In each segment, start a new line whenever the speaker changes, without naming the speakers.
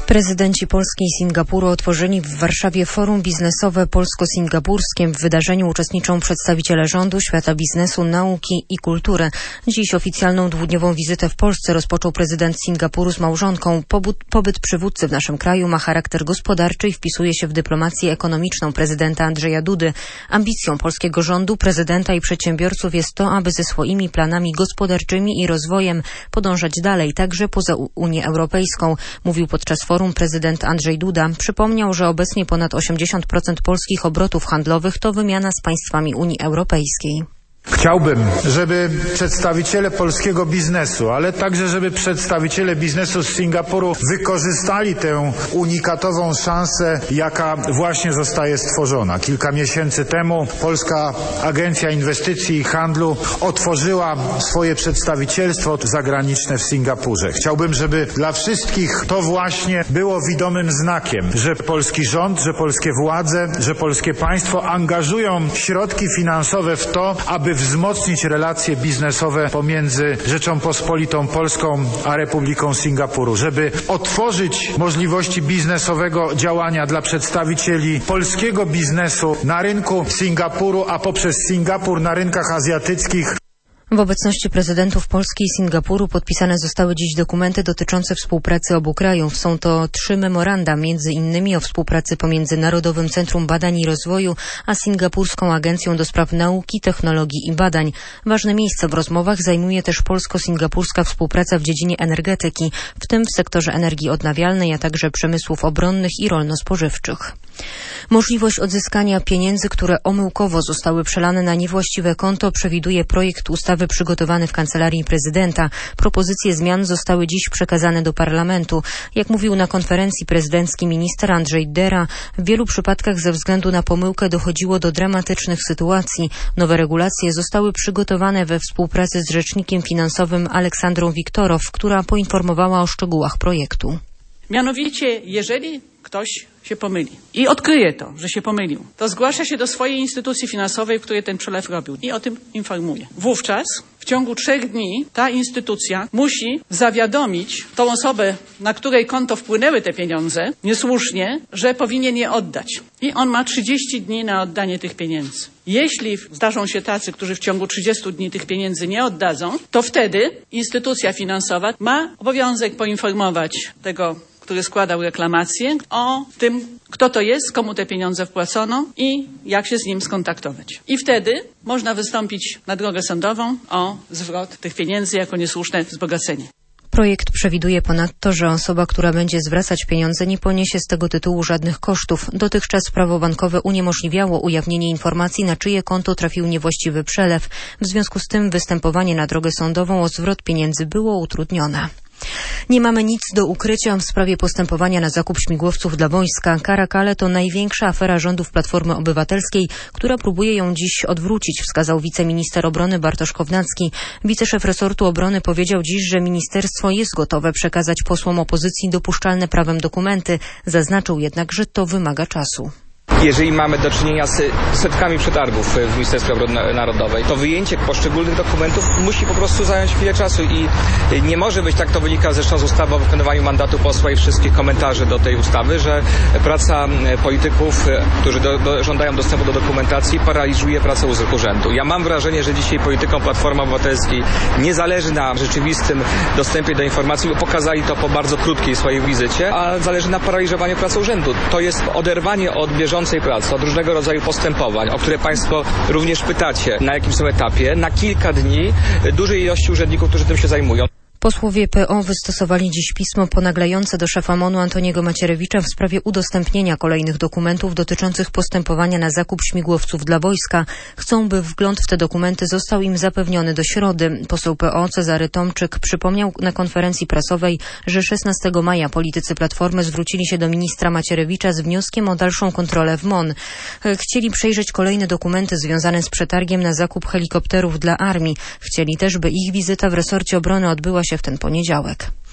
Prezydenci Polski i Singapuru otworzyli w Warszawie forum biznesowe polsko-singapurskie. W wydarzeniu uczestniczą przedstawiciele rządu, świata biznesu, nauki i kultury. Dziś oficjalną dwudniową wizytę w Polsce rozpoczął prezydent Singapuru z małżonką. Pobyt przywódcy w naszym kraju ma charakter gospodarczy i wpisuje się w dyplomację ekonomiczną prezydenta Andrzeja Dudy. Ambicją polskiego rządu, prezydenta i przedsiębiorców jest to, aby ze swoimi planami gospodarczymi i rozwojem podążać dalej, także poza Unię Europejską, mówił podczas forum prezydent Andrzej Duda. Przypomniał, że obecnie ponad 80% polskich obrotów handlowych to wymiana z państwami Unii Europejskiej.
Chciałbym, żeby przedstawiciele polskiego biznesu, ale także żeby przedstawiciele biznesu z Singapuru wykorzystali tę unikatową szansę, jaka właśnie zostaje stworzona. Kilka miesięcy temu Polska Agencja Inwestycji i Handlu otworzyła swoje przedstawicielstwo zagraniczne w Singapurze. Chciałbym, żeby dla wszystkich to właśnie było widomym znakiem, że polski rząd, że polskie władze, że polskie państwo angażują środki finansowe w to, aby wzmocnić relacje biznesowe pomiędzy Rzecząpospolitą Polską a Republiką Singapuru, żeby otworzyć możliwości biznesowego działania dla przedstawicieli polskiego biznesu na rynku Singapuru, a poprzez Singapur na rynkach azjatyckich.
W obecności prezydentów Polski i Singapuru podpisane zostały dziś dokumenty dotyczące współpracy obu krajów. Są to 3 memoranda, między innymi o współpracy pomiędzy Narodowym Centrum Badań i Rozwoju a Singapurską Agencją do Spraw Nauki, Technologii i Badań. Ważne miejsce w rozmowach zajmuje też polsko-singapurska współpraca w dziedzinie energetyki, w tym w sektorze energii odnawialnej, a także przemysłów obronnych i rolno-spożywczych. Możliwość odzyskania pieniędzy, które omyłkowo zostały przelane na niewłaściwe konto, przewiduje projekt ustawy przygotowany w Kancelarii Prezydenta. Propozycje zmian zostały dziś przekazane do Parlamentu. Jak mówił na konferencji prezydenckiej minister Andrzej Dera, w wielu przypadkach ze względu na pomyłkę dochodziło do dramatycznych sytuacji. Nowe regulacje zostały przygotowane we współpracy z rzecznikiem finansowym Aleksandrą Wiktorow, która poinformowała o szczegółach projektu.
Mianowicie, jeżeli ktoś się pomyli i odkryje to, że się pomylił, to zgłasza się do swojej instytucji finansowej, w której ten przelew robił i o tym informuje. Wówczas w ciągu 3 dni ta instytucja musi zawiadomić tą osobę, na której konto wpłynęły te pieniądze, niesłusznie, że powinien je oddać. I on ma 30 dni na oddanie tych pieniędzy. Jeśli zdarzą się tacy, którzy w ciągu 30 dni tych pieniędzy nie oddadzą, to wtedy instytucja finansowa ma obowiązek poinformować tego, który składał reklamację, o tym, kto to jest, komu te pieniądze wpłacono i jak się z nim skontaktować. I wtedy można wystąpić na drogę sądową o zwrot tych pieniędzy jako niesłuszne wzbogacenie.
Projekt przewiduje ponadto, że osoba, która będzie zwracać pieniądze, nie poniesie z tego tytułu żadnych kosztów. Dotychczas prawo bankowe uniemożliwiało ujawnienie informacji, na czyje konto trafił niewłaściwy przelew. W związku z tym występowanie na drogę sądową o zwrot pieniędzy było utrudnione. Nie mamy nic do ukrycia w sprawie postępowania na zakup śmigłowców dla wojska. Karakale to największa afera rządów Platformy Obywatelskiej, która próbuje ją dziś odwrócić, wskazał wiceminister obrony Bartosz Kownacki. Wiceszef resortu obrony powiedział dziś, że ministerstwo jest gotowe przekazać posłom opozycji dopuszczalne prawem dokumenty. Zaznaczył jednak, że to wymaga czasu.
Jeżeli mamy do czynienia z setkami przetargów w Ministerstwie Obrony Narodowej, to wyjęcie poszczególnych dokumentów musi po prostu zająć chwilę czasu i nie może być, tak to wynika zresztą z ustawy o wykonywaniu mandatu posła i wszystkich komentarzy do tej ustawy, że praca polityków, którzy żądają dostępu do dokumentacji, paraliżuje pracę urzędu. Ja mam wrażenie, że dzisiaj politykom Platformy Obywatelskiej nie zależy na rzeczywistym dostępie do informacji, bo pokazali to po bardzo krótkiej swojej wizycie, a zależy na paraliżowaniu pracy urzędu. To jest oderwanie od bieżącej pracy, od różnego rodzaju postępowań, o które Państwo również pytacie, na jakim są etapie, na kilka dni dużej ilości urzędników, którzy tym się zajmują.
Posłowie PO wystosowali dziś pismo ponaglające do szefa MON-u Antoniego Macierewicza w sprawie udostępnienia kolejnych dokumentów dotyczących postępowania na zakup śmigłowców dla wojska. Chcą, by wgląd w te dokumenty został im zapewniony do środy. Poseł PO Cezary Tomczyk przypomniał na konferencji prasowej, że 16 maja politycy Platformy zwrócili się do ministra Macierewicza z wnioskiem o dalszą kontrolę w MON. Chcieli przejrzeć kolejne dokumenty związane z przetargiem na zakup helikopterów dla armii. Chcieli też, by ich wizyta w resorcie obrony odbyła się w ten poniedziałek.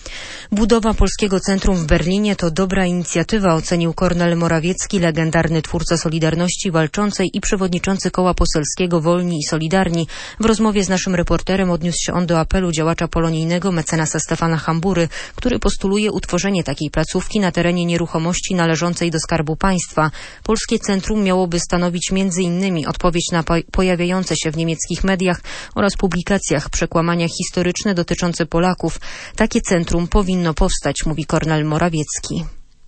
Budowa Polskiego Centrum w Berlinie to dobra inicjatywa, ocenił Kornel Morawiecki, legendarny twórca Solidarności Walczącej i przewodniczący Koła Poselskiego Wolni i Solidarni. W rozmowie z naszym reporterem odniósł się on do apelu działacza polonijnego mecenasa Stefana Hambury, który postuluje utworzenie takiej placówki na terenie nieruchomości należącej do Skarbu Państwa. Polskie Centrum miałoby stanowić m.in. odpowiedź na pojawiające się w niemieckich mediach oraz publikacjach przekłamania historyczne dotyczące Polaków. Takie centrum powinno powstać, mówi Kornel Morawiecki.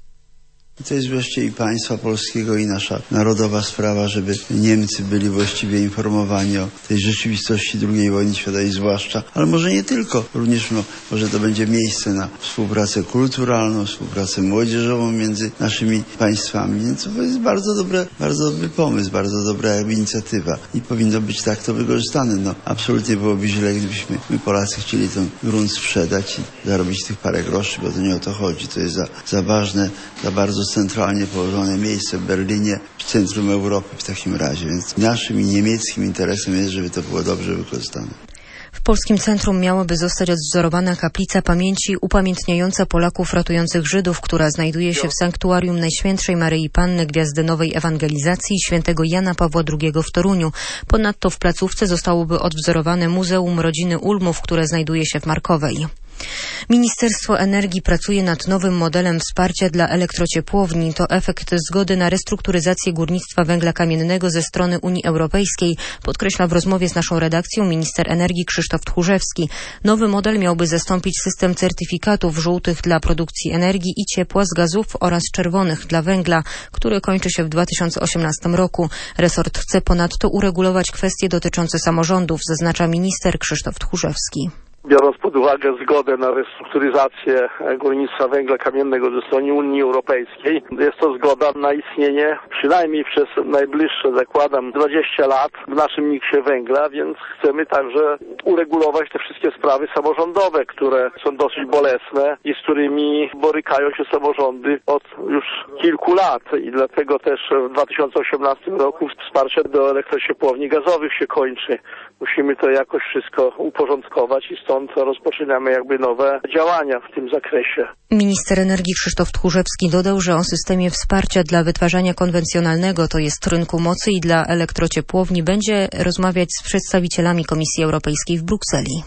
To jest właściwie i państwa polskiego, i nasza narodowa sprawa, żeby Niemcy byli właściwie informowani o tej rzeczywistości II wojny światowej zwłaszcza, ale może nie tylko, również może to będzie miejsce na współpracę kulturalną, współpracę młodzieżową między naszymi państwami, więc to jest bardzo dobry pomysł, bardzo dobra inicjatywa i powinno być tak to wykorzystane. Absolutnie byłoby źle, gdybyśmy my Polacy chcieli ten grunt sprzedać i zarobić tych parę groszy, bo to nie o to chodzi, to jest za ważne, za bardzo centralnie położone miejsce w Berlinie, w centrum Europy w takim razie. Więc naszym i niemieckim interesem jest, żeby to było dobrze wykorzystane.
W Polskim Centrum miałaby zostać odwzorowana kaplica pamięci upamiętniająca Polaków ratujących Żydów, która znajduje się w sanktuarium Najświętszej Maryi Panny Gwiazdy Nowej Ewangelizacji świętego Jana Pawła II w Toruniu. Ponadto w placówce zostałoby odwzorowane Muzeum Rodziny Ulmów, które znajduje się w Markowej. Ministerstwo Energii pracuje nad nowym modelem wsparcia dla elektrociepłowni. To efekt zgody na restrukturyzację górnictwa węgla kamiennego ze strony Unii Europejskiej, podkreśla w rozmowie z naszą redakcją minister energii Krzysztof Tchórzewski. Nowy model miałby zastąpić system certyfikatów żółtych dla produkcji energii i ciepła z gazów oraz czerwonych dla węgla, który kończy się w 2018 roku. Resort chce ponadto uregulować kwestie dotyczące samorządów, zaznacza minister Krzysztof Tchórzewski.
Biorąc pod uwagę zgodę na restrukturyzację górnictwa węgla kamiennego ze strony Unii Europejskiej, jest to zgoda na istnienie przynajmniej przez najbliższe, zakładam, 20 lat w naszym miksie węgla, więc chcemy także uregulować te wszystkie sprawy samorządowe, które są dosyć bolesne i z którymi borykają się samorządy od już kilku lat i dlatego też w 2018 roku wsparcie do elektrociepłowni gazowych się kończy. Musimy to jakoś wszystko uporządkować i stąd rozpoczynamy nowe działania w tym zakresie.
Minister energii Krzysztof Tchórzewski dodał, że o systemie wsparcia dla wytwarzania konwencjonalnego, to jest rynku mocy, i dla elektrociepłowni będzie rozmawiać z przedstawicielami Komisji Europejskiej w Brukseli.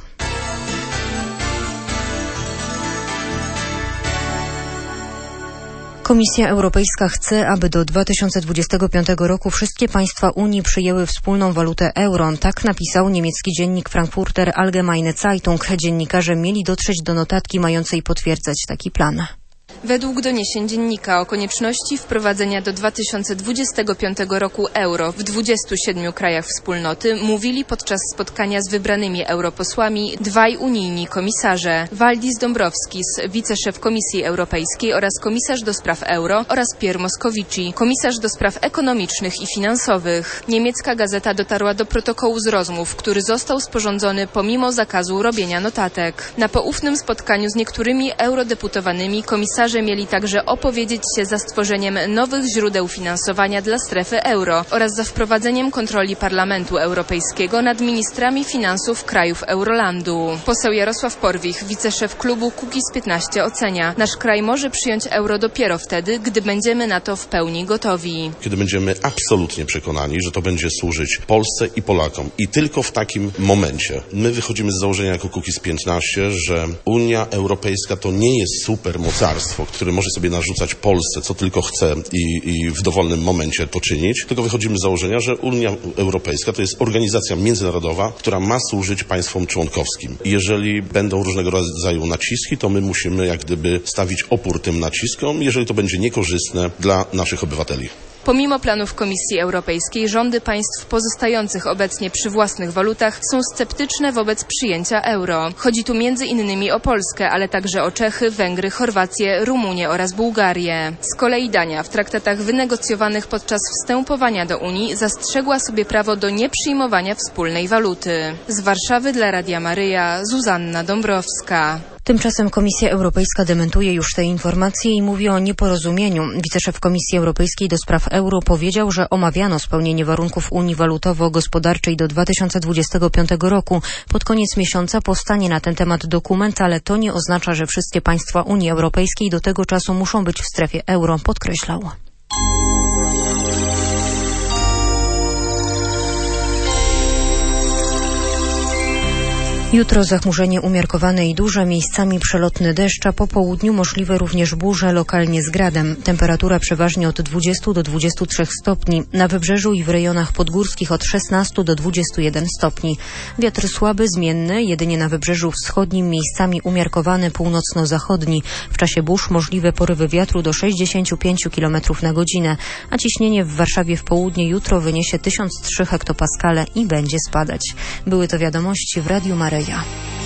Komisja Europejska chce, aby do 2025 roku wszystkie państwa Unii przyjęły wspólną walutę euro. Tak napisał niemiecki dziennik Frankfurter Allgemeine Zeitung. Dziennikarze mieli dotrzeć do notatki mającej potwierdzać taki plan.
Według doniesień dziennika o konieczności wprowadzenia do 2025 roku euro w 27 krajach wspólnoty mówili podczas spotkania z wybranymi europosłami dwaj unijni komisarze. Valdis Dombrovskis, wiceszef Komisji Europejskiej oraz komisarz do spraw euro, oraz Pierre Moscovici, komisarz do spraw ekonomicznych i finansowych. Niemiecka gazeta dotarła do protokołu z rozmów, który został sporządzony pomimo zakazu robienia notatek. Na poufnym spotkaniu z niektórymi eurodeputowanymi komisarze mieli także opowiedzieć się za stworzeniem nowych źródeł finansowania dla strefy euro oraz za wprowadzeniem kontroli Parlamentu Europejskiego nad ministrami finansów krajów Eurolandu. Poseł Jarosław Porwich, wiceszef klubu Kukiz 15, ocenia: nasz kraj może przyjąć euro dopiero wtedy, gdy będziemy na to w pełni gotowi.
Kiedy będziemy absolutnie przekonani, że to będzie służyć Polsce i Polakom. I tylko w takim momencie my wychodzimy z założenia jako Kukiz 15, że Unia Europejska to nie jest supermocarstwo, które może sobie narzucać Polsce, co tylko chce i w dowolnym momencie to czynić, tylko wychodzimy z założenia, że Unia Europejska to jest organizacja międzynarodowa, która ma służyć państwom członkowskim. I jeżeli będą różnego rodzaju naciski, to my musimy jak gdyby stawić opór tym naciskom, jeżeli to będzie niekorzystne dla naszych obywateli.
Pomimo planów Komisji Europejskiej, rządy państw pozostających obecnie przy własnych walutach są sceptyczne wobec przyjęcia euro. Chodzi tu m.in. o Polskę, ale także o Czechy, Węgry, Chorwację, Rumunię oraz Bułgarię. Z kolei Dania w traktatach wynegocjowanych podczas wstępowania do Unii zastrzegła sobie prawo do nieprzyjmowania wspólnej waluty. Z Warszawy dla Radia Maryja Zuzanna Dąbrowska.
Tymczasem Komisja Europejska dementuje już te informacje i mówi o nieporozumieniu. Wiceszef Komisji Europejskiej do spraw euro powiedział, że omawiano spełnienie warunków Unii Walutowo-Gospodarczej do 2025 roku. Pod koniec miesiąca powstanie na ten temat dokument, ale to nie oznacza, że wszystkie państwa Unii Europejskiej do tego czasu muszą być w strefie euro, podkreślał. Jutro zachmurzenie umiarkowane i duże, miejscami przelotny deszcz, a po południu możliwe również burze, lokalnie z gradem. Temperatura przeważnie od 20 do 23 stopni. Na wybrzeżu i w rejonach podgórskich od 16 do 21 stopni. Wiatr słaby, zmienny, jedynie na wybrzeżu wschodnim, miejscami umiarkowany, północno-zachodni. W czasie burz możliwe porywy wiatru do 65 km na godzinę, a ciśnienie w Warszawie w południe jutro wyniesie 1003 hektopaskale i będzie spadać. Były to wiadomości w Radiu Maryja.